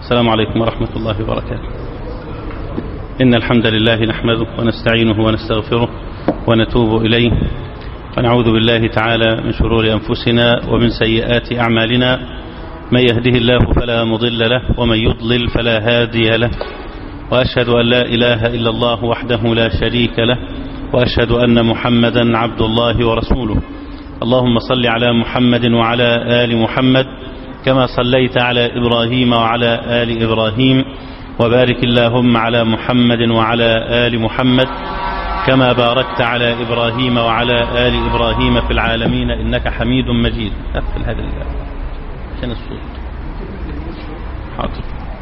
السلام عليكم ورحمة الله وبركاته. إن الحمد لله نحمده ونستعينه ونستغفره ونتوب إليه، ونعوذ بالله تعالى من شرور أنفسنا ومن سيئات أعمالنا. من يهده الله فلا مضل له ومن يضلل فلا هادي له، وأشهد أن لا إله إلا الله وحده لا شريك له، وأشهد أن محمدا عبد الله ورسوله. اللهم صل على محمد وعلى آل محمد كما صليت على إبراهيم وعلى آل إبراهيم، وبارك اللهم على محمد وعلى آل محمد كما باركت على إبراهيم وعلى آل إبراهيم في العالمين إنك حميد مجيد. أقفل هذا عشان الصوت. حاضر.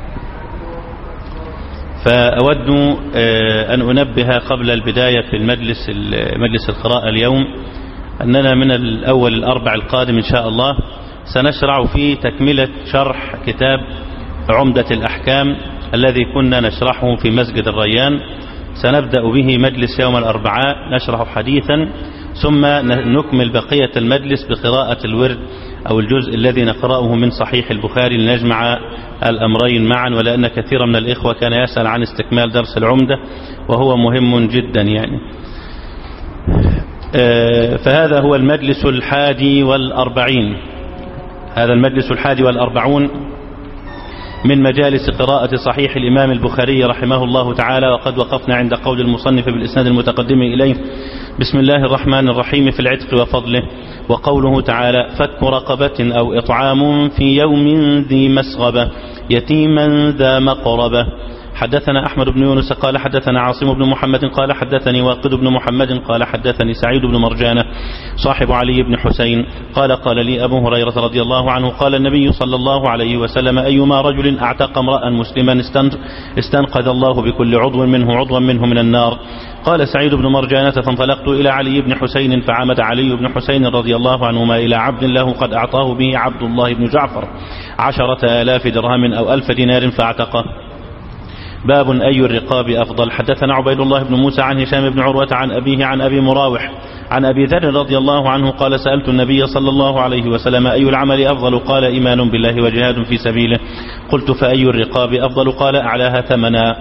فأود أن أنبه قبل البداية في مجلس القراءة اليوم أننا من الأول الأربع القادم إن شاء الله سنشرع في تكملة شرح كتاب عمدة الأحكام الذي كنا نشرحه في مسجد الريان. سنبدأ به مجلس يوم الأربعاء نشرح حديثا، ثم نكمل بقية المجلس بقراءة الورد أو الجزء الذي نقرأه من صحيح البخاري لنجمع الأمرين معا، ولأن كثيرا من الإخوة كان يسأل عن استكمال درس العمدة وهو مهم جدا يعني. فهذا هو المجلس 41. هذا المجلس 41 من مجالس قراءة صحيح الإمام البخاري رحمه الله تعالى، وقد وقفنا عند قول المصنف بالإسناد المتقدم إليه: بسم الله الرحمن الرحيم في العتق وفضله. وقوله تعالى: فك رقبة أو إطعام في يوم ذي مسغبة يتيما ذا مقربة. حدثنا أحمد بن يونس قال حدثنا عاصم بن محمد قال حدثني واقد بن محمد قال حدثني سعيد بن مرجانة صاحب علي بن حسين قال قال لي أبو هريرة رضي الله عنه قال النبي صلى الله عليه وسلم: أيما رجل اعتق امرأ مسلما استنقذ الله بكل عضو منه من النار. قال سعيد بن مرجانة: فانطلقت إلى علي بن حسين فعمد علي بن حسين رضي الله عنهما إلى عبد له قد أعطاه به عبد الله بن جعفر 10,000 درهم أو 1000 دينار فاعتقه. باب أي الرقاب أفضل. حدثنا عبيد الله بن موسى عن هشام بن عروة عن أبيه عن أبي مراوح عن أبي ذر رضي الله عنه قال: سألت النبي صلى الله عليه وسلم: أي العمل أفضل؟ قال: إيمان بالله وجهاد في سبيله. قلت: فأي الرقاب أفضل؟ قال: أعلاها ثمنا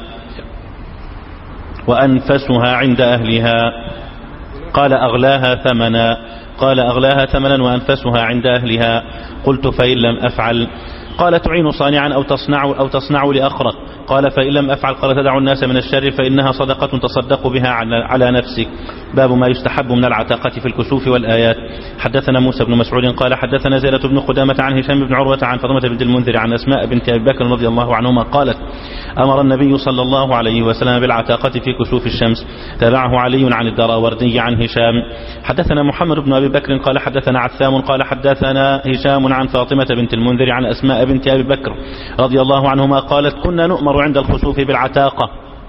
وأنفسها عند أهلها. قال: أغلاها ثمنا. قال: أغلاها ثمنا وأنفسها عند أهلها. قلت: فإن لم أفعل؟ قال: تعين صانعا أو تصنع لأخرق. قال: فإن لم أفعل؟ قال: تدع الناس من الشر فإنها صدقة تصدق بها على نفسك. باب ما يستحب من العتاقة في الكسوف والآيات. حدثنا موسى بن مسعود قال حدثنا زينة بن قدامة عن هشام بن عروة عن فاطمة بنت المنذر عن أسماء بنت أبي بكر رضي الله عنهما قالت: أمر النبي صلى الله عليه وسلم بالعتاقة في كسوف الشمس. تابعه علي عن الدراوردي عن هشام. حدثنا محمد بن أبي بكر قال حدثنا عثام قال حدثنا هشام عن فاطمة بنت المنذر عن أسماء بنت أبي بكر رضي الله عنهما قالت: كنا نؤمر عند الخسوف بالعتاقة.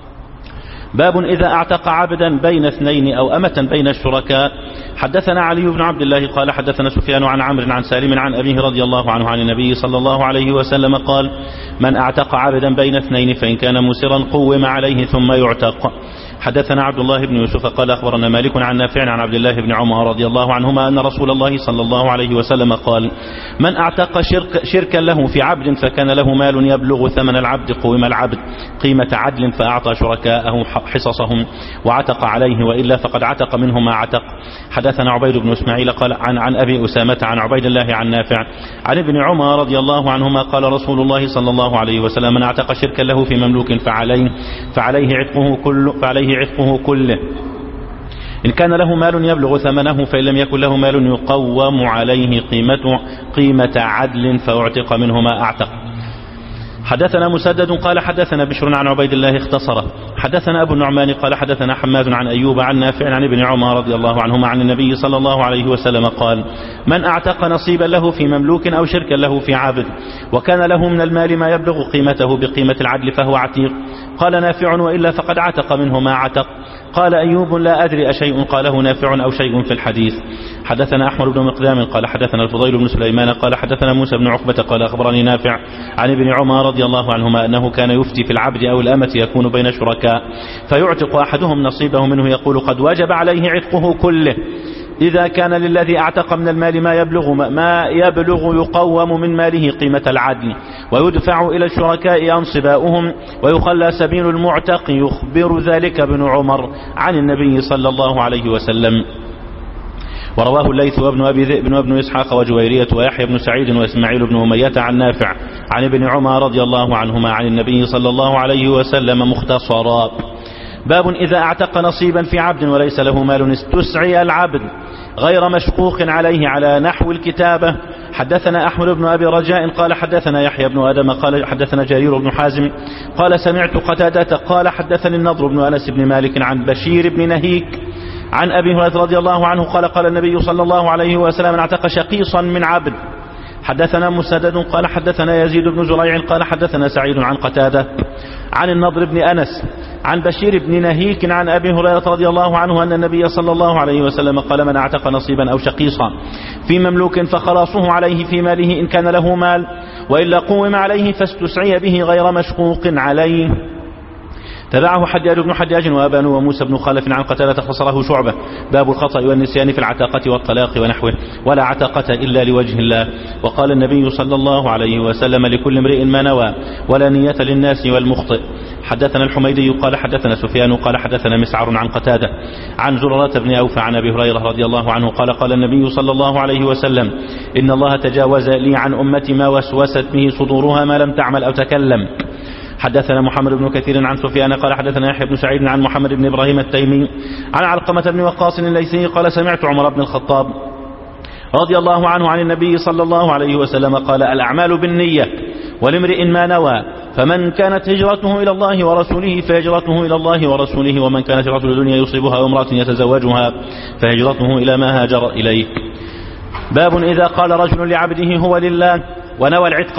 باب إذا اعتق عبدا بين اثنين أو أمة بين الشركاء. حدثنا علي بن عبد الله قال حدثنا سفيان عن عمرو عن سالم عن أبيه رضي الله عنه عن النبي صلى الله عليه وسلم قال: من اعتق عبدا بين اثنين فإن كان مسرا قوم عليه ثم يعتق. حدثنا عبد الله بن يوسف قال أخبرنا مالك عن نافع عن عبد الله بن عمر رضي الله عنهما أن رسول الله صلى الله عليه وسلم قال: من اعتق شركا له في عبد فكان له مال يبلغ ثمن العبد قوم العبد قيمة عدل فأعطى شركاءه حصصهم وعتق عليه، وإلا فقد عتق منه ما عتق. حدثنا عبيد بن اسماعيل قال عن أبي أسامة عن عبيد الله عن نافع عن ابن عمر رضي الله عنهما قال رسول الله صلى الله عليه وسلم: من اعتق شركا له في مملوك فعليه عتقه كله إن كان له مال يبلغ ثمنه، فإن لم يكن له مال يقوم عليه قيمة عدل فاعتق منه ما اعتق. حدثنا مسدد قال حدثنا بشر عن عبيد الله اختصره. حدثنا أبو النعمان قال حدثنا حماد عن أيوب عن نافع عن ابن عمر رضي الله عنهما عن النبي صلى الله عليه وسلم قال: من اعتق نصيبا له في مملوك أو شركا له في عبد وكان له من المال ما يبلغ قيمته بقيمة العدل فهو عتيق. قال نافع: وإلا فقد عتق منه ما عتق. قال أيوب: لا أدري أشيء قاله نافع أو شيء في الحديث. حدثنا أحمد بن مقدام قال حدثنا الفضيل بن سليمان قال حدثنا موسى بن عقبة قال أخبرني نافع عن ابن عمر رضي الله عنهما أنه كان يفتي في العبد أو الأمة يكون بين شركاء فيعتق أحدهم نصيبه منه يقول: قد وجب عليه عتقه كله إذا كان للذي اعتق من المال ما يبلغ يقوم من ماله قيمة العدل ويدفع إلى الشركاء أنصباؤهم ويخلى سبيل المعتق، يخبر ذلك ابن عمر عن النبي صلى الله عليه وسلم. ورواه الليث وابن أبي ذئب وابن إسحاق وجويرية ويحيى بن سعيد وإسماعيل بن أمية عن نافع عن ابن عمر رضي الله عنهما عن النبي صلى الله عليه وسلم مختصرا. باب إذا اعتق نصيبا في عبد وليس له مال استسعي العبد غير مشقوق عليه على نحو الكتابة. حدثنا أحمد بن أبي رجاء قال حدثنا يحيى بن آدم قال حدثنا جرير بن حازم قال سمعت قتادة قال حدثني النضر بن أنس بن مالك عن بشير بن نهيك عن أبي هريرة رضي الله عنه قال قال النبي صلى الله عليه وسلم اعتق شقيصا من عبد. حدثنا مسدد قال حدثنا يزيد بن زريع قال حدثنا سعيد عن قتادة عن النضر بن أنس عن بشير بن نهيك عن أبي هريرة رضي الله عنه أن النبي صلى الله عليه وسلم قال من اعتق نصيبا أو شقيصا في مملوك فخلاصه عليه في ماله إن كان له مال وإلا قوم عليه فاستسعي به غير مشقوق عليه. تبعه حجاج بن حجاج وأبان وموسى بن خالف عن قتادة خصره شعبة. باب الخطأ والنسيان في العتاقة والطلاق ونحوه ولا عتاقة إلا لوجه الله. وقال النبي صلى الله عليه وسلم لكل امرئ ما نوى ولا نية للناس والمخطئ. حدثنا الحميدي قال حدثنا سفيان قال حدثنا مسعر عن قتادة عن زرارة بن أوفى عن أبي هريرة رضي الله عنه قال قال النبي صلى الله عليه وسلم إن الله تجاوز لي عن أمتي ما وسوست به صدورها ما لم تعمل أو تكلم. حدثنا محمد بن كثير عن سفيان قال حدثنا يحيى بن سعيد عن محمد بن إبراهيم التيمي عن علقمة بن وقاص الليثي قال سمعت عمر بن الخطاب رضي الله عنه عن النبي صلى الله عليه وسلم قال الأعمال بالنية ولامرئ ما نوى فمن كانت هجرته إلى الله ورسوله فهجرته إلى الله ورسوله ومن كانت هجرته لدنيا يصيبها وامرأة يتزوجها فهجرته إلى ما هاجر إليه. باب إذا قال رجل لعبده هو لله ونوى العتق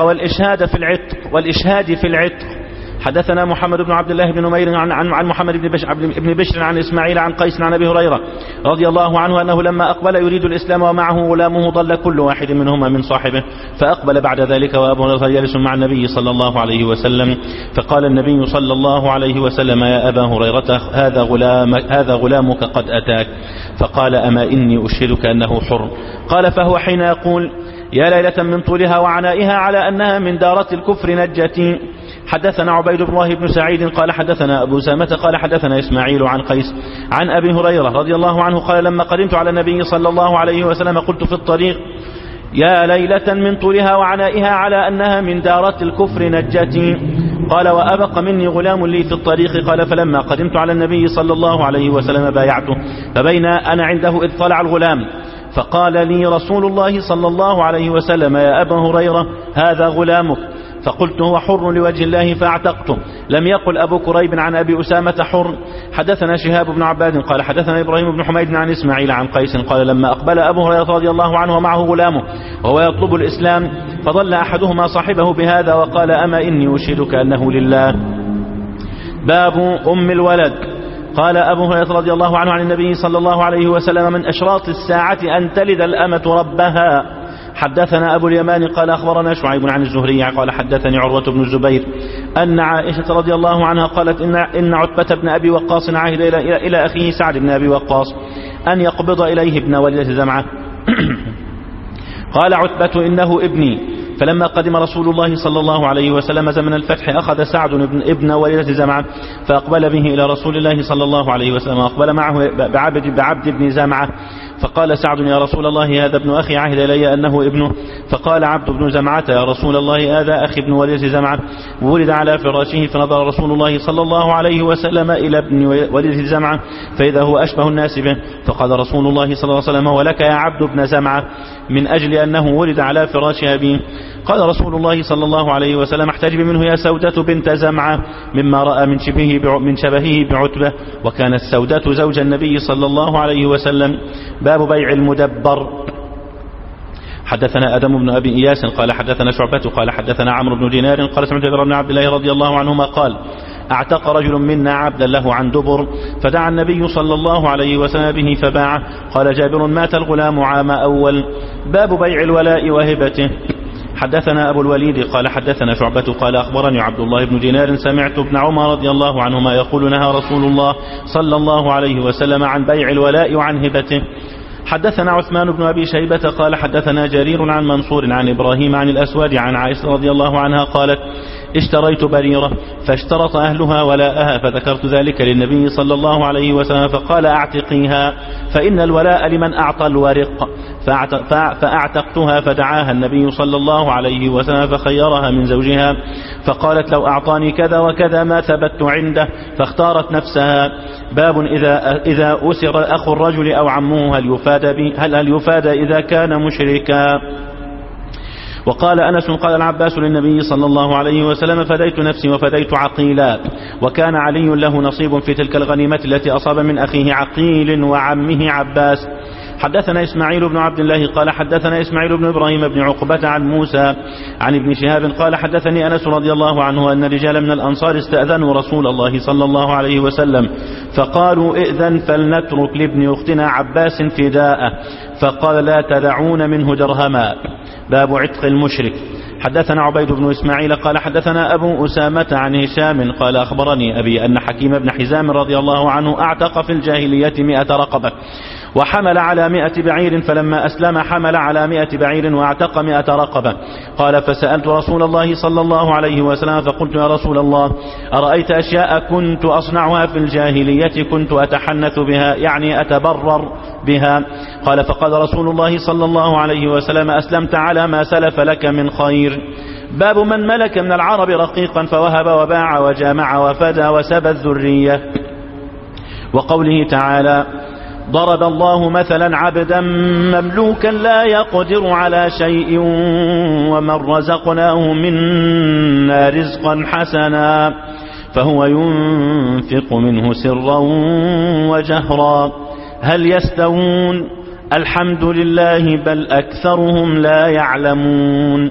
والإشهاد في العتق. حدثنا محمد بن عبد الله بن نمير عن محمد بن بشر عن إسماعيل عن قيس عن أبي هريرة رضي الله عنه أنه لما أقبل يريد الإسلام ومعه غلامه ضل كل واحد منهما من صاحبه فأقبل بعد ذلك وأبو هريرة جالس مع النبي صلى الله عليه وسلم فقال النبي صلى الله عليه وسلم يا أبا هريرة هذا غلامك قد أتاك فقال أما إني أشهدك أنه حر. قال فهو حين يقول يا ليلة من طولها وعنائها على أنها من دارة الكفر نجتي. حدثنا عبيد الله بن سعيد قال حدثنا أبو سامة قال حدثنا إسماعيل عن قيس عن أبي هريرة رضي الله عنه قال لما قدمت على النبي صلى الله عليه وسلم قلت في الطريق يا ليلة من طولها وعنائها على أنها من دارة الكفر نجتي. قال وأبق مني غلام لي في الطريق. قال فلما قدمت على النبي صلى الله عليه وسلم بايعته فبين أنا عنده إذ طلع الغلام فقال لي رسول الله صلى الله عليه وسلم يا أبا هريرة هذا غلامك فقلت هو حر لوجه الله فاعتقته. لم يقل أبو كريب عن أبي أسامة حر. حدثنا شهاب بن عباد قال حدثنا إبراهيم بن حميد عن إسماعيل عن قيس قال لما أقبل أبو هريرة رضي الله عنه ومعه غلامه وهو يطلب الإسلام فضل أحدهما صاحبه بهذا وقال أما إني أشهدك أنه لله. باب أم الولد. قال أبو هريرة رضي الله عنه عن النبي صلى الله عليه وسلم من أشراط الساعة أن تلد الأمة ربها. حدثنا أبو اليمان قال أخبرنا شعيب عن الزهري قال حدثني عروة بن الزبير أن عائشة رضي الله عنها قالت إن عتبة بن أبي وقاص عهد إلى أخيه سعد بن أبي وقاص أن يقبض إليه ابن وليدة زمعة قال عتبة إنه ابني. فلما قدم رسول الله صلى الله عليه وسلم زمن الفتح أخذ سعد ابن وليدة زمعة فأقبل به إلى رسول الله صلى الله عليه وسلم وأقبل معه بعبد بن زمعة فقال سعد يا رسول الله هذا ابن أخي عهد إلي أنه ابنه. فقال عبد بن زمعة يا رسول الله هذا أخي ابن وليدة زمعة. ولد على فراشه فنظر رسول الله صلى الله عليه وسلم إلى ابن وليدة زمعة فإذا هو أشبه الناس به. فقال رسول الله صلى الله عليه وسلم ولك يا عبد بن زمعة من أجل أنه ولد على فراش أبيه. قال رسول الله صلى الله عليه وسلم احتجب منه يا سودة بنت زمعة مما رأى من شبهه بعتبة وكانت سودة زوج النبي صلى الله عليه وسلم. باب بيع المدبر. حدثنا آدم بن أبي إياس قال حدثنا شعبة قال حدثنا عمرو بن دينار قال سمعت جابر بن عبد الله رضي الله عنهما قال اعتق رجل منا عبدا له عن دبر فدعا النبي صلى الله عليه وسلم به فباعه. قال جابر مات الغلام عام أول. باب بيع الولاء وهبته. حدثنا أبو الوليد قال حدثنا شعبة قال أخبرني عبد الله بن دينار سمعت ابن عمر رضي الله عنهما يقول نهى رسول الله صلى الله عليه وسلم عن بيع الولاء وعن هبته. حدثنا عثمان بن أبي شيبة قال حدثنا جرير عن منصور عن إبراهيم عن الأسود عن عائشة رضي الله عنها قالت اشتريت بريرة فاشترط أهلها ولاءها فذكرت ذلك للنبي صلى الله عليه وسلم فقال اعتقيها فإن الولاء لمن أعطى الورق فأعتقتها فدعاها النبي صلى الله عليه وسلم فخيرها من زوجها فقالت لو أعطاني كذا وكذا ما ثبت عنده فاختارت نفسها. باب إذا أسر أخو الرجل أو عمه هل يفاد إذا كان مشركا. وقال أنس قال العباس للنبي صلى الله عليه وسلم فديت نفسي وفديت عقيلا وكان علي له نصيب في تلك الغنيمة التي أصاب من أخيه عقيل وعمه عباس. حدثنا إسماعيل بن عبد الله قال حدثنا إسماعيل بن إبراهيم بن عقبة عن موسى عن ابن شهاب قال حدثني أنس رضي الله عنه أن رجالا من الأنصار استأذنوا رسول الله صلى الله عليه وسلم فقالوا ائذن فلنترك لابن أختنا عباس فداءه فقال لا تدعون منه درهما. باب عتق المشرك. حدثنا عبيد بن إسماعيل قال حدثنا أبو أسامة عن هشام قال أخبرني أبي أن حكيم بن حزام رضي الله عنه أعتق في الجاهلية 100 رقبة وحمل على 100 بعير فلما أسلم حمل على 100 بعير واعتق 100 رقبة. قال فسألت رسول الله صلى الله عليه وسلم فقلت يا رسول الله أرأيت أشياء كنت أصنعها في الجاهلية كنت أتحنث بها يعني أتبرر بها. قال فقال رسول الله صلى الله عليه وسلم أسلمت على ما سلف لك من خير. باب من ملك من العرب رقيقا فوهب وباع وجامع وفدى وسبى الذرية. وقوله تعالى ضرب الله مثلا عبدا مملوكا لا يقدر على شيء ومن رزقناه منا رزقا حسنا فهو ينفق منه سرا وجهرا هل يستوون الحمد لله بل أكثرهم لا يعلمون.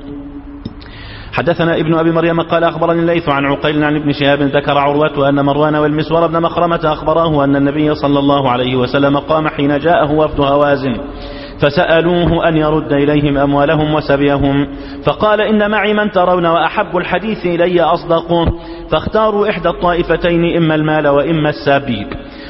حدثنا ابن أبي مريم قال أخبرني الليث عن عقيل عن ابن شهاب ذكر عروة أن مروان والمسور بن مخرمة أخبراه أن النبي صلى الله عليه وسلم قام حين جاءه وفد هوازن فسألوه أن يرد إليهم أموالهم وسبيهم فقال إن معي من ترون وأحب الحديث إلي أصدقه فاختاروا إحدى الطائفتين إما المال وإما السبي.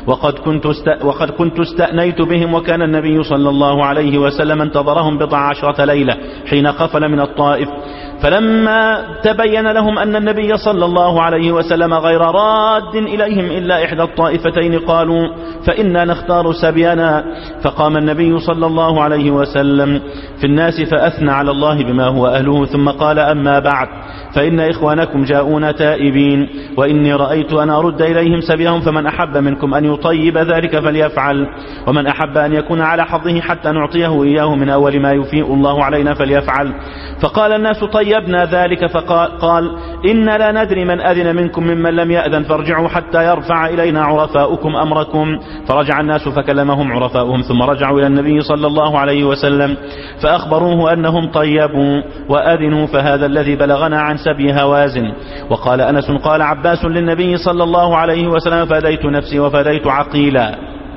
وقد كنت استأنيت بهم وكان النبي صلى الله عليه وسلم انتظرهم 14 ليلة حين قفل من الطائف فلما تبين لهم أن النبي صلى الله عليه وسلم غير راد إليهم إلا إحدى الطائفتين قالوا فإنا نختار سبينا. فقام النبي صلى الله عليه وسلم في الناس فأثنى على الله بما هو أهله ثم قال أما بعد فإن إخوانكم جاءون تائبين وإني رأيت أن أرد إليهم سبيهم فمن أحب منكم أن يطيب ذلك فليفعل ومن أحب أن يكون على حظه حتى نعطيه إياه من أول ما يفيء الله علينا فليفعل. فقال الناس طيبنا ذلك فقال إن لا ندري من أذن منكم ممن لم يأذن فارجعوا حتى يرفع إلينا عرفاؤكم أمركم. فرجع الناس فكلمهم عرفاؤهم ثم رجعوا إلى النبي صلى الله عليه وسلم فأخبروه أنهم طيبوا وأذنوا فهذا الذي بلغنا عن سبي هوازن. وقال أنس قال عباس للنبي صلى الله عليه وسلم فديت نفسي وفديت عقيلا.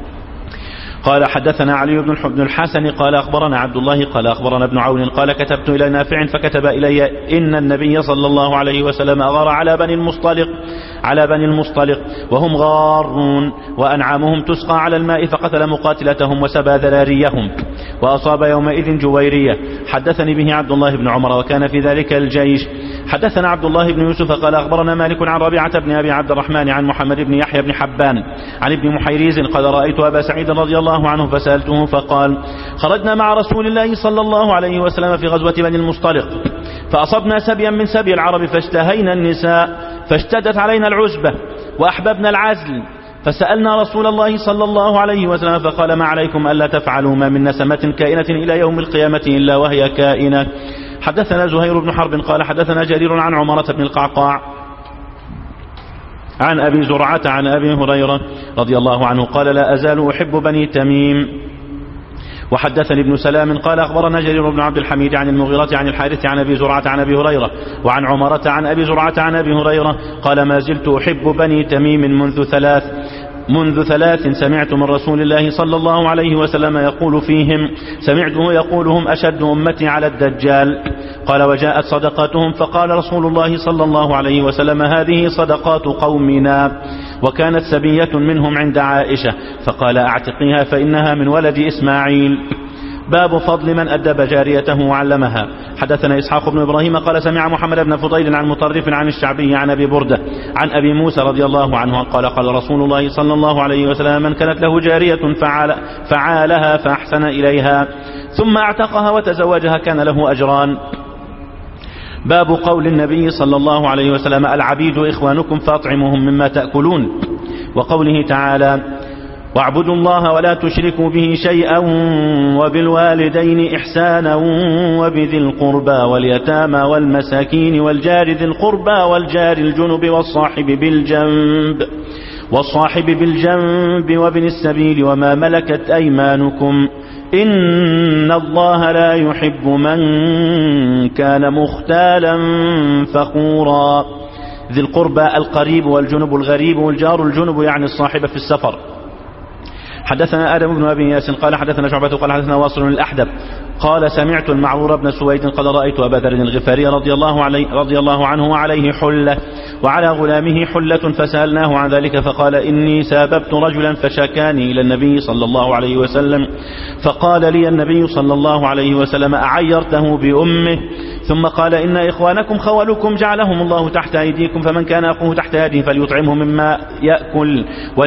قال حدثنا علي بن الحسن قال أخبرنا عبد الله قال أخبرنا ابن عون قال كتبت إلى نافع فكتب إلي إن النبي صلى الله عليه وسلم أغار على بني المصطلق وهم غارون وأنعامهم تسقى على الماء فقتل مقاتلتهم وسبى ذراريهم وأصاب يومئذ جويرية. حدثني به عبد الله بن عمر وكان في ذلك الجيش. حدثنا عبد الله بن يوسف قال أخبرنا مالك عن ربيعة بن أبي عبد الرحمن عن محمد بن يحيى بن حبان عن ابن محيريز قال رأيت أبا سعيد رضي الله عنه فسألته فقال خرجنا مع رسول الله صلى الله عليه وسلم في غزوة بني المصطلق فأصبنا سبيا من سبي العرب فاشتهينا النساء فاشتدت علينا العزبة وأحببنا العزل فسألنا رسول الله صلى الله عليه وسلم فقال ما عليكم ألا تفعلوا ما من نسمة كائنة إلى يوم القيامة إلا وهي كائنة. حدثنا زهير بن حرب قال حدثنا جرير عن عمرة بن القعقاع عن أبي زرعة عن أبي هريرة رضي الله عنه قال لا أزال أحب بني تميم. وحدثني ابن سلام قال أخبرنا جرير بن عبد الحميد عن المغيرة عن الحارث عن أبي زرعة عن أبي هريرة وعن عمرة عن أبي زرعة عن أبي هريرة قال ما زلت أحب بني تميم منذ ثلاث سمعت من رسول الله صلى الله عليه وسلم يقول فيهم سمعته يقولهم أشد أمتي على الدجال. قال وجاءت صدقاتهم فقال رسول الله صلى الله عليه وسلم هذه صدقات قومنا. وكانت سبية منهم عند عائشة فقال اعتقيها فإنها من ولد إسماعيل. باب فضل من أدب جاريته وعلمها. حدثنا إسحاق بن إبراهيم قال سمع محمد بن فضيل عن مطرف عن الشعبي عن أبي بردة عن أبي موسى رضي الله عنه قال قال رسول الله صلى الله عليه وسلم من كانت له جارية فعالها فأحسن إليها ثم اعتقها وتزوجها كان له أجران. باب قول النبي صلى الله عليه وسلم العبيد إخوانكم فأطعموهم مما تأكلون، وقوله تعالى واعبدوا الله ولا تشركوا به شيئا وبالوالدين إحسانا وبذي القربى واليتامى والمساكين والجار ذي القربى والجار الجنب والصاحب بالجنب وابن السبيل وما ملكت أيمانكم إن الله لا يحب من كان مختالا فخورا. ذي القربى القريب والجنب الغريب والجار الجنب يعني الصاحب في السفر. حدثنا آدم بن أبي ياس قال حدثنا شعبة قال حدثنا واصل الأحدب قال سمعت المعرور بن سويد قال رأيت أبا ذر الغفاري رضي الله عنه وعليه حلة وعلى غلامه حلة فسألناه عن ذلك فقال إني ساببت رجلا فشكاني إلى النبي صلى الله عليه وسلم فقال لي النبي صلى الله عليه وسلم أعيرته بأمه ثم قال إن إخوانكم خولكم جعلهم الله تحت أيديكم فمن كان أخوه تحت يده فليطعمه مما يأكل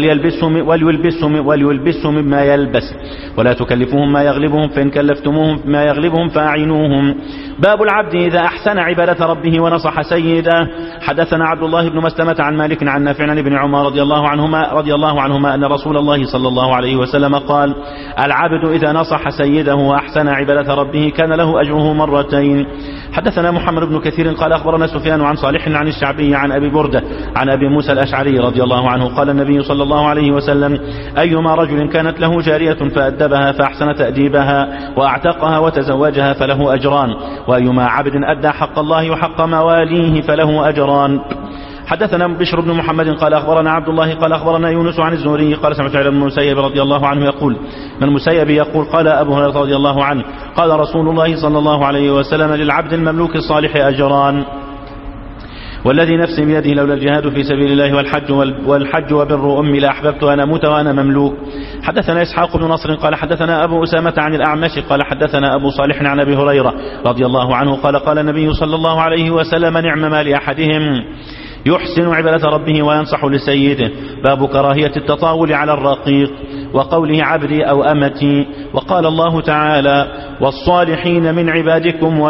وليلبسه مما يلبس ولا تكلفوهم ما يغلبهم فإن كلفتموهم ما يغلبهم فأعينوهم. باب العبد إذا أحسن عبادة ربه ونصح سيده. حدثنا عبد الله بن مسلمة عن مالك عن نافع عن ابن عمر رضي الله عنهما أن رسول الله صلى الله عليه وسلم قال العبد إذا نصح سيده وأحسن عبادة ربه كان له أجره مرتين. حدثنا محمد بن كثير قال أخبرنا سفيان عن صالح عن الشعبي عن أبي بردة عن أبي موسى الأشعري رضي الله عنه قال النبي صلى الله عليه وسلم أيما رجل كانت له جارية فأدبها فأحسن تأديبها وأعتقها وتزوجها فله أجران وأيما عبد أدى حق الله وحق مواليه فله أجران. حدثنا بشر بن محمد قال أخبرنا عبد الله قال أخبرنا يونس عن الزهري قال سمعت ابن المسيب رضي الله عنه يقول من المسيب يقول قال أبو هريرة رضي الله عنه قال رسول الله صلى الله عليه وسلم للعبد المملوك الصالح أجران والذي نفسي بيده لولا الجهاد في سبيل الله والحج وبر أمي لأحببت أن أموت وأنا مملوك. حدثنا إسحاق بن نصر قال حدثنا أبو أسامة عن الأعمش قال حدثنا أبو صالح عن أبي هريرة رضي الله عنه قال قال النبي صلى الله عليه وسلم نعم ما لأحدهم يحسن عبادة ربه وينصح لسيده. باب كراهية التطاول على الرقيق وقوله عبدي أو أمتي. وقال الله تعالى والصالحين من عبادكم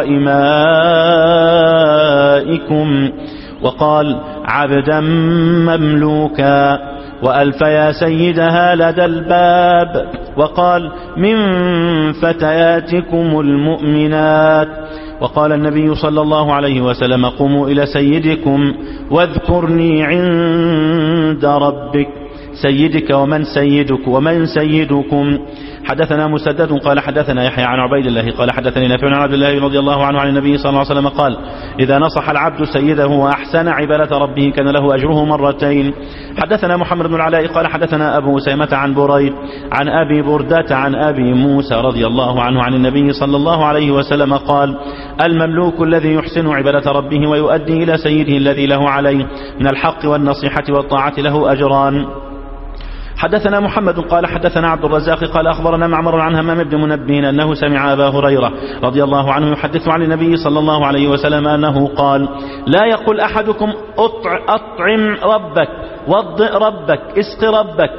وإمائكم وقال عبدا مملوكا وألف يا سيدها لدى الباب وقال من فتياتكم المؤمنات. وقال النبي صلى الله عليه وسلم قوموا إلى سيدكم واذكرني عند ربك سيدك ومن سيدكم. حدثنا مسدد قال حدثنا يحيى عن عبيد الله قال حدثني نافع عن عبد الله رضي الله عنه عن النبي صلى الله عليه وسلم قال إذا نصح العبد سيده وأحسن عبادة ربه كان له أجره مرتين. حدثنا محمد بن العلاء قال حدثنا أبو أسامة عن بريد عن أبي بردة عن أبي موسى رضي الله عنه عن النبي صلى الله عليه وسلم قال المملوك الذي يحسن عبادة ربه ويؤدي إلى سيده الذي له عليه من الحق والنصيحة والطاعة له أجران. حدثنا محمد قال حدثنا عبد الرزاق قال أخبرنا معمر عن همام بن منبه أنه سمع أبا هريرة رضي الله عنه يحدث عن النبي صلى الله عليه وسلم أنه قال لا يقول أحدكم أطعم ربك وضئ ربك اسق ربك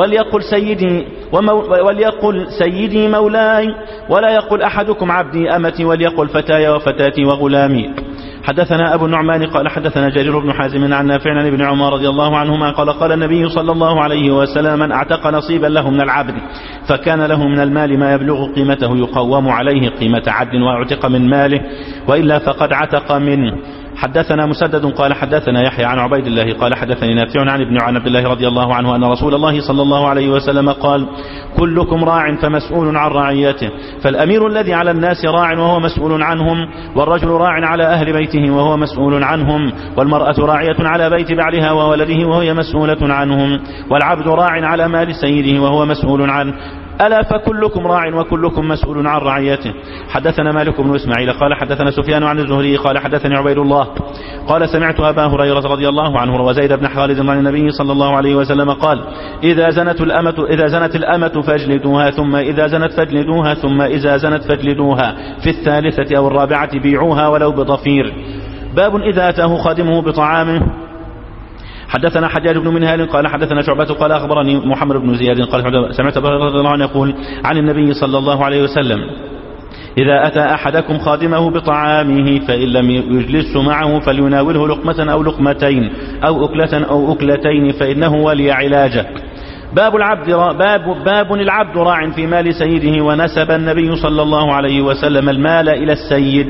وليقل سيدي مولاي ولا يقول أحدكم عبدي أمتي وليقل فتاي وفتاتي وغلامي. حدثنا أبو النعمان قال حدثنا جرير بن حازم عن نافع عن ابن عمر رضي الله عنهما قال قال النبي صلى الله عليه وسلم من اعتق نصيبا له من العبد فكان له من المال ما يبلغ قيمته يقوم عليه قيمة عبد واعتق من ماله وإلا فقد عتق منه. حدثنا مسدد قال حدثنا يحيى عن عبيد الله قال حدثني نافع عن عبد الله رضي الله عنه أن رسول الله صلى الله عليه وسلم قال كلكم راع فمسؤول عن رعيته فالأمير الذي على الناس راع وهو مسؤول عنهم والرجل راع على أهل بيته وهو مسؤول عنهم والمرأة راعية على بيت بعلها وولده وهي مسؤولة عنهم والعبد راع على مال سيده وهو مسؤول عنه ألا فكلكم راع وكلكم مسؤول عن رعيته. حدثنا مالك بن إسماعيل قال حدثنا سفيان عن الزهري قال حدثني عبيد الله قال سمعت أبا هريرة رضي الله عنه وزيد بن خالد عن النبي صلى الله عليه وسلم قال إذا زنت الأمة فاجلدوها، ثم إذا زنت فاجلدوها، ثم إذا زنت فاجلدوها، في الثالثة أو الرابعة بيعوها ولو بضفير. باب إذا أتاه خادمه بطعامه. حدثنا حجاج بن منهال قال حدثنا شعبة قال أخبرني محمد بن زياد قال سمعت أبا هريرة رضي الله عنه يقول عن النبي صلى الله عليه وسلم إذا أتى أحدكم خادمه بطعامه فإن لم يجلس معه فليناوله لقمة أو لقمتين أو أكلة أو أكلتين فإنه ولي علاجه. باب العبد راع في مال سيده، ونسب النبي صلى الله عليه وسلم المال إلى السيد.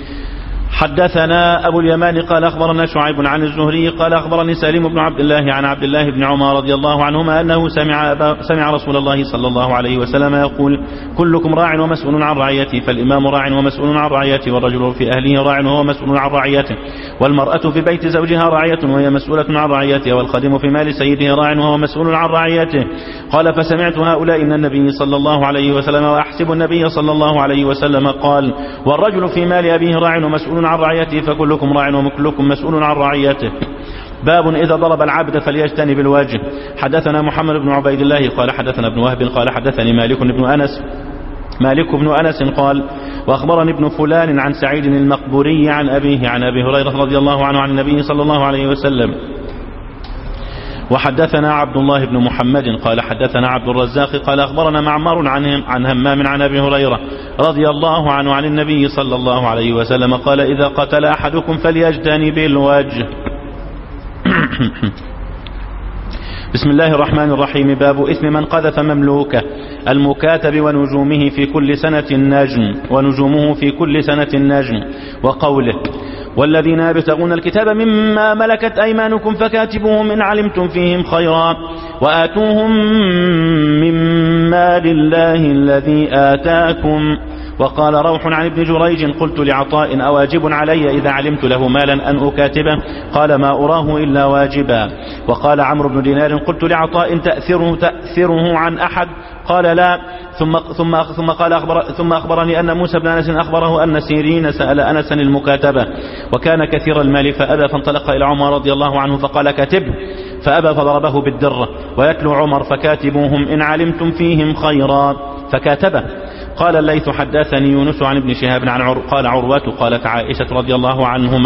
حدثنا أبو اليمان قال أخبرنا شعيب عن الزهري قال أخبرني سالم بن عبد الله عن عبد الله بن عمر رضي الله عنهما أنه سمع رسول الله صلى الله عليه وسلم يقول كلكم راع ومسؤول عن رعيته، فالإمام راع ومسؤول عن رعيته، والرجل في أهله راع وهو مسؤول عن رعيته، والمرأة في بيت زوجها راعية وهي مسؤولة عن رعيتها، والخادم في مال سيده راع وهو مسؤول عن رعيته. قال فسمعت هؤلاء من النبي صلى الله عليه وسلم وأحسب النبي صلى الله عليه وسلم قال والرجل في مال أبيه راع ومسؤول عن رعيته، فكلكم راع وكلكم مسؤول عن رعيته. باب إذا ضرب العبد فليجتنب الوجه. حدثنا محمد بن عبيد الله قال حدثنا ابن وهب قال حدثني مالك بن أنس قال وأخبرني ابن فلان عن سعيد المقبوري عن أبيه عن أبي هريرة رضي الله عنه عن النبي صلى الله عليه وسلم. وحدثنا عبد الله بن محمد قال حدثنا عبد الرزاق قال أخبرنا معمر عن همام عن أبي هريرة رضي الله عنه عن النبي صلى الله عليه وسلم قال إذا قتل أحدكم فليجتنب الوجه. بسم الله الرحمن الرحيم. باب إثم من قذف مملوكه المكاتب ونجومه في كل سنة نجم وقوله والذين يبتغون الكتاب مما ملكت أيمانكم فكاتبوهم إن علمتم فيهم خيرا وآتوهم من مال الله الذي آتاكم. وقال روح عن ابن جريج قلت لعطاء أواجب علي إذا علمت له مالا أن أكاتبه؟ قال ما أراه إلا واجبا. وقال عمرو بن دينار قلت لعطاء تأثره عن أحد؟ قال لا. ثم أخبرني أن موسى بن أنس أخبره أن سيرين سأل أنسا المكاتبة وكان كثير المال فأبى، فانطلق إلى عمر رضي الله عنه فقال كتبه فأبى فضربه بالدرة. ويتلو عمر فكاتبوهم إن علمتم فيهم خيرا فكاتبه. قال الليث حدثني يونس عن ابن شهاب قال عروة قالت عائشة رضي الله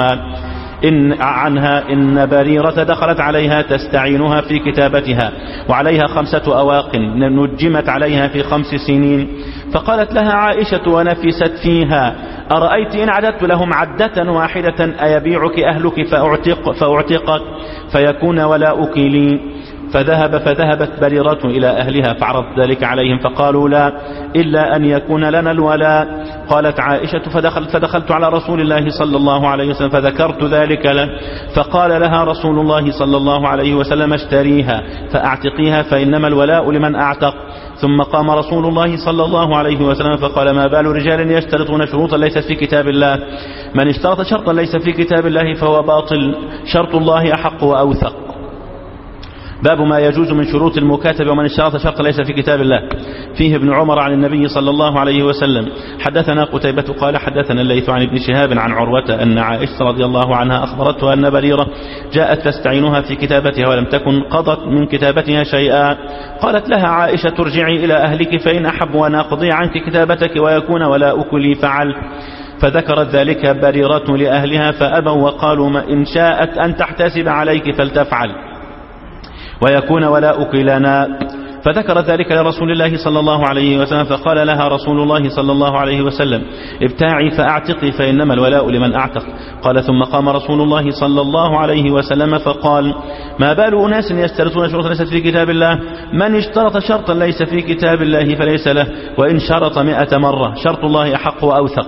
عنها إن بريرة دخلت عليها تستعينها في كتابتها وعليها 5 أواق نجمت عليها في 5 سنين، فقالت لها عائشة ونفست فيها أرأيت إن عددت لهم عدة واحدة أيبيعك أهلك فأعتقك فيكون ولاؤك لي؟ فذهبت بريرة إلى أهلها فعرضت ذلك عليهم فقالوا لا إلا أن يكون لنا الولاء. قالت عائشة فدخلت على رسول الله صلى الله عليه وسلم فذكرت ذلك له فقال لها رسول الله صلى الله عليه وسلم اشتريها فأعتقيها فإنما الولاء لمن أعتق. ثم قام رسول الله صلى الله عليه وسلم فقال ما بال رجال يشترطون شروطا ليست في كتاب الله؟ من اشترط شرطا ليس في كتاب الله فهو باطل، شرط الله أحق وأوثق. باب ما يجوز من شروط المكاتب ومن اشترط شرطا ليس في كتاب الله. فيه ابن عمر عن النبي صلى الله عليه وسلم. حدثنا قتيبة قال حدثنا الليث عن ابن شهاب عن عروة أن عائشة رضي الله عنها أخبرته أن بريرة جاءت تستعينها في كتابتها ولم تكن قضت من كتابتها شيئا. قالت لها عائشة ارجعي إلى أهلك فإن أحب أن أقضي عنك كتابتك ويكون ولاؤك لي فعل. فذكرت ذلك بريرة لأهلها فأبوا وقالوا ما إن شاءت أن تحتسب عليك فلتفعل ويكون ولاؤك لنا. فذكرت ذلك لرسول الله صلى الله عليه وسلم فقال لها رسول الله صلى الله عليه وسلم ابتاعي فأعتقي فإنما الولاء لمن أعتق. قال ثم قام رسول الله صلى الله عليه وسلم فقال ما بال أناس يشترطون شروطا ليست في كتاب الله؟ من اشترط شرطا ليس في كتاب الله فليس له، وإن شرط 100 مرة شرط الله أحق وأوثق.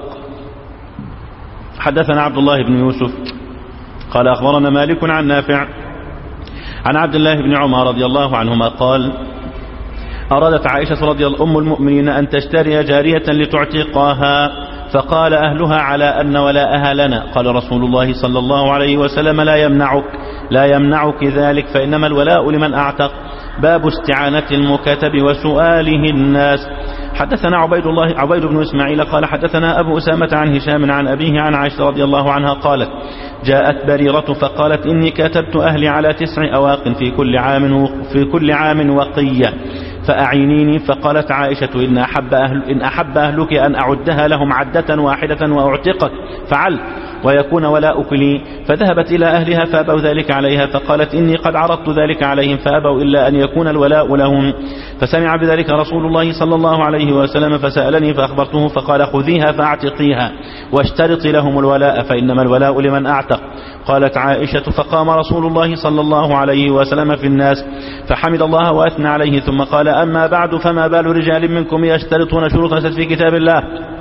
حدثنا عبد الله بن يوسف قال أخبرنا مالك عن نافع عن عبد الله بن عمر رضي الله عنهما قال أرادت عائشة رضي الله أم المؤمنين أن تشتري جارية لتعتقها فقال أهلها على أن ولاءها لنا. قال رسول الله صلى الله عليه وسلم لا يمنعك ذلك فإنما الولاء لمن أعتق. باب استعانة المكاتب وسؤاله الناس. حدثنا عبيد بن إسماعيل قال حدثنا أبو أسامة عن هشام عن أبيه عن عائشة رضي الله عنها قالت جاءت بريرة فقالت إني كاتبت أهلي على 9 أواق في كل عام وقية فأعينيني. فقالت عائشة إن أحب أهلك أن أعدها لهم عدة واحدة وأعتقك فعل ويكون ولاؤك لي. فذهبت إلى أهلها فأبوا ذلك عليها فقالت إني قد عرضت ذلك عليهم فأبوا إلا أن يكون الولاء لهم. فسمع بذلك رسول الله صلى الله عليه وسلم فسألني فأخبرته فقال خذيها فأعتقيها واشترطي لهم الولاء فإنما الولاء لمن أعتق. قالت عائشة فقام رسول الله صلى الله عليه وسلم في الناس فحمد الله وأثنى عليه ثم قال أما بعد فما بال رجال منكم يشترطون شروطا ليست في كتاب الله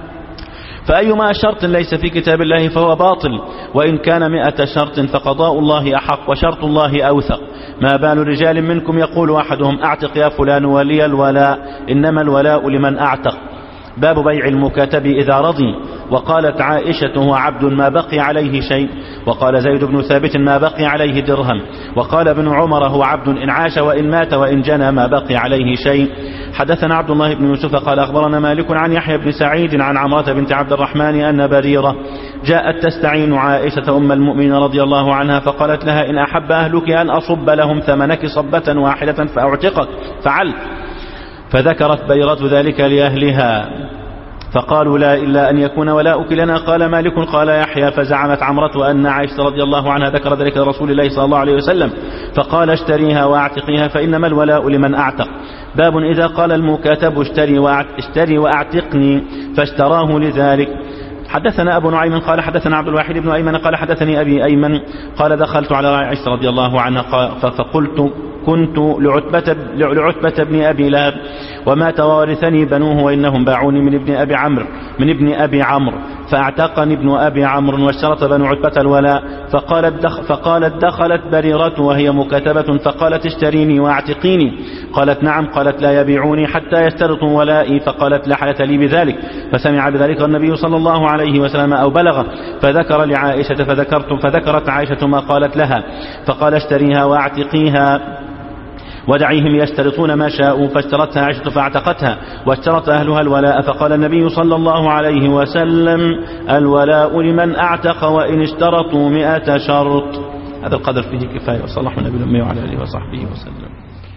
فأيما شرط ليس في كتاب الله فهو باطل وإن كان 100 شرط فقضاء الله أحق وشرط الله أوثق. ما بال رجال منكم يقول أحدهم أعتق يا فلان ولي الولاء إنما الولاء لمن أعتق. باب بيع المكاتب إذا رضي. وقالت عائشة هو عبد ما بقي عليه شيء. وقال زيد بن ثابت ما بقي عليه درهم. وقال ابن عمر هو عبد إن عاش وإن مات وإن جنى ما بقي عليه شيء. حدثنا عبد الله بن يوسف قال أخبرنا مالك عن يحيى بن سعيد عن عمرة بنت عبد الرحمن أن بريرة جاءت تستعين عائشة أم المؤمنين رضي الله عنها فقالت لها إن أحب أهلك أن أصب لهم ثمنك صبة واحدة فأعتقك فعل. فذكرت بريرة ذلك لأهلها فقالوا لا إلا أن يكون ولاؤك لنا. قال مالك قال يحيى فزعمت عمرة أن عائشة رضي الله عنها ذكر ذلك لرسول الله صلى الله عليه وسلم فقال اشتريها واعتقيها فإنما الولاء لمن أعتق. باب إذا قال المكاتب اشتري واعتقني فاشتراه لذلك. حدثنا أبو نعيم قال حدثنا عبد الواحد بن أيمن قال حدثني أبي أيمن قال دخلت على عائشة رضي الله عنها فقلت كنت لعتبة بن أبي لهب ومات وورثني بنوه وإنهم باعوني من ابن أبي عمرو فاعتقني ابن أبي عمرو واشترط بنو عتبة الولاء. فقالت دخلت بريرة وهي مكاتبة فقالت اشتريني واعتقيني. قالت نعم. قالت لا يبيعوني حتى يشترطوا ولائي. فقالت لا حاجة لي بذلك. فسمع بذلك النبي صلى الله عليه وسلم أو بلغ فذكر لعائشة فذكرت عائشة ما قالت لها فقال اشتريها واعتقيها ودعيهم يشترطون ما شاءوا. فاشترتها عائشة فاعتقتها واشترط أهلها الولاء. فقال النبي صلى الله عليه وسلم الولاء لمن أعتق وإن اشترطوا 100 شرط. هذا القدر فيه كفاية. وصلى الله عليه وسلم وعلى آله وصحبه وسلم.